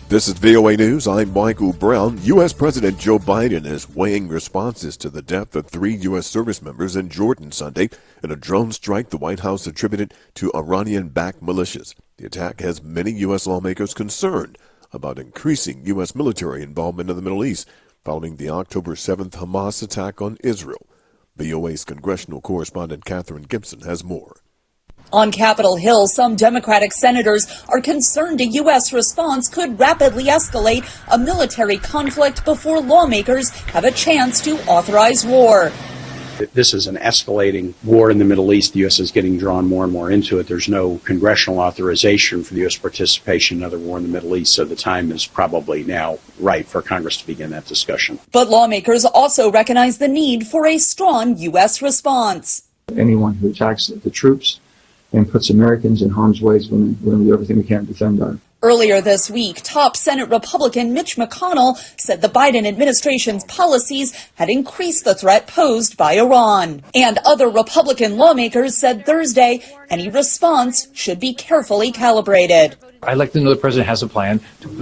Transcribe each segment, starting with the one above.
This is VOA News. I'm Michael Brown. U.S. President Joe Biden is weighing responses to the death of 3 U.S. service members in Jordan Sunday in a drone strike the White House attributed to Iranian-backed militias. The attack has many U.S. lawmakers concerned about increasing U.S. military involvement in the Middle East following the October 7th Hamas attack on Israel. VOA's congressional correspondent Catherine Gibson has more. On Capitol Hill, some Democratic senators are concerned a U.S. response could rapidly escalate a military conflict before lawmakers have a chance to authorize war. This is an escalating war in the Middle East. The U.S. is getting drawn more and more into it. There's no congressional authorization for the U.S. participation in another war in the Middle East, so the time is probably now right for Congress to begin that discussion. But lawmakers also recognize the need for a strong U.S. response. Anyone who attacks the troops and puts Americans in harm's way is going to do everything we can to defend our. Earlier this week, top Senate Republican Mitch McConnell said the Biden administration's policies had increased the threat posed by Iran. And other Republican lawmakers said Thursday any response should be carefully calibrated. I'd like to know the president has a plan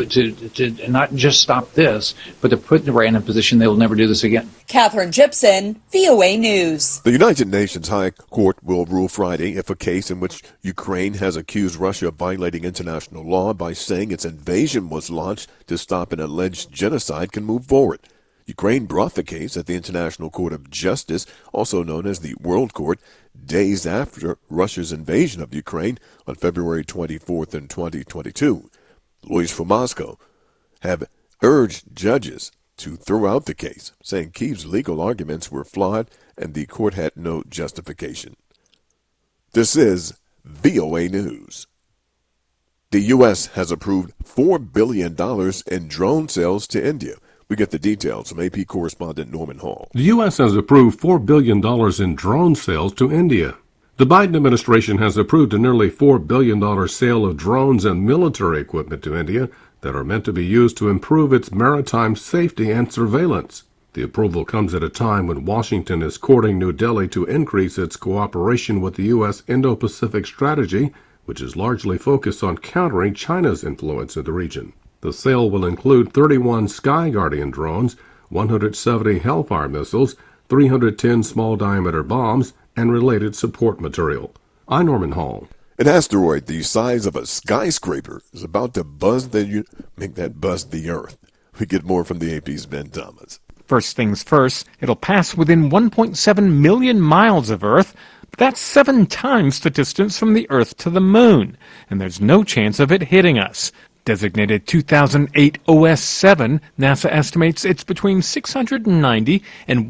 to not just stop this, but to put Iran in a position they will never do this again. Catherine Gibson, VOA News. The United Nations High Court will rule Friday if a case in which Ukraine has accused Russia of violating international law by saying its invasion was launched to stop an alleged genocide can move forward. Ukraine brought the case at the International Court of Justice, also known as the World Court, days after Russia's invasion of Ukraine on February 24th in 2022. Lawyers from Moscow have urged judges to throw out the case, saying Kyiv's legal arguments were flawed and the court had no justification. This is VOA News. The U.S. has approved $4 billion in drone sales to India. We get the details from AP correspondent Norman Hall. The U.S. has approved $4 billion in drone sales to India. The Biden administration has approved a nearly $4 billion sale of drones and military equipment to India that are meant to be used to improve its maritime safety and surveillance. The approval comes at a time when Washington is courting New Delhi to increase its cooperation with the U.S. Indo-Pacific strategy, which is largely focused on countering China's influence in the region. The sale will include 31 Sky Guardian drones, 170 Hellfire missiles, 310 small-diameter bombs, and related support material. I'm Norman Hall. An asteroid the size of a skyscraper is about to buzz the Earth. We get more from the AP's Ben Thomas. First things first, it'll pass within 1.7 million miles of Earth. That's 7 times the distance from the Earth to the Moon, and there's no chance of it hitting us. Designated 2008 OS-7, NASA estimates it's between 690 and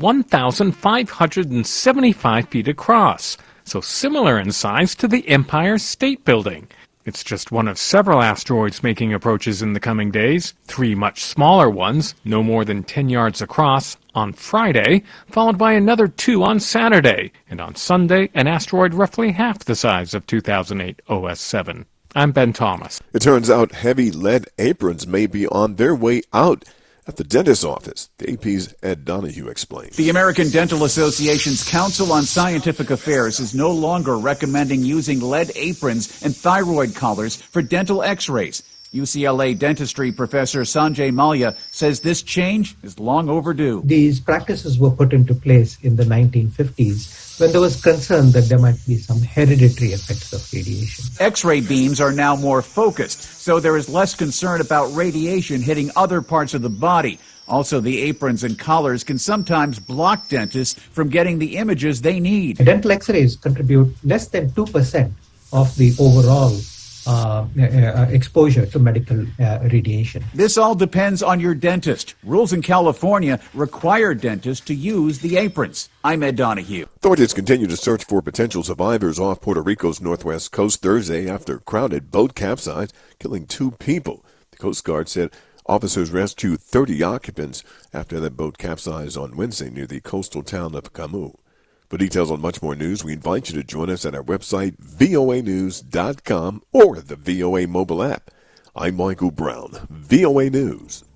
1,575 feet across, so similar in size to the Empire State Building. It's just one of several asteroids making approaches in the coming days, 3 much smaller ones, no more than 10 yards across, on Friday, followed by another 2 on Saturday, and on Sunday, an asteroid roughly half the size of 2008 OS-7. I'm Ben Thomas. It turns out heavy lead aprons may be on their way out at the dentist's office. The AP's Ed Donahue explains. The American Dental Association's Council on Scientific Affairs is no longer recommending using lead aprons and thyroid collars for dental x-rays. UCLA dentistry professor Sanjay Malya says this change is long overdue. These practices were put into place in the 1950s when there was concern that there might be some hereditary effects of radiation. X-ray beams are now more focused, so there is less concern about radiation hitting other parts of the body. Also, the aprons and collars can sometimes block dentists from getting the images they need. Dental x-rays contribute less than 2% of the overall exposure to medical radiation. This all depends on your dentist. Rules in California require dentists to use the aprons. I'm Ed Donahue. Authorities continue to search for potential survivors off Puerto Rico's northwest coast Thursday after a crowded boat capsized, killing 2 people. The Coast Guard said officers rescued 30 occupants after that boat capsized on Wednesday near the coastal town of Camus. For details on much more news, we invite you to join us at our website, voanews.com, or the VOA mobile app. I'm Michael Brown, VOA News.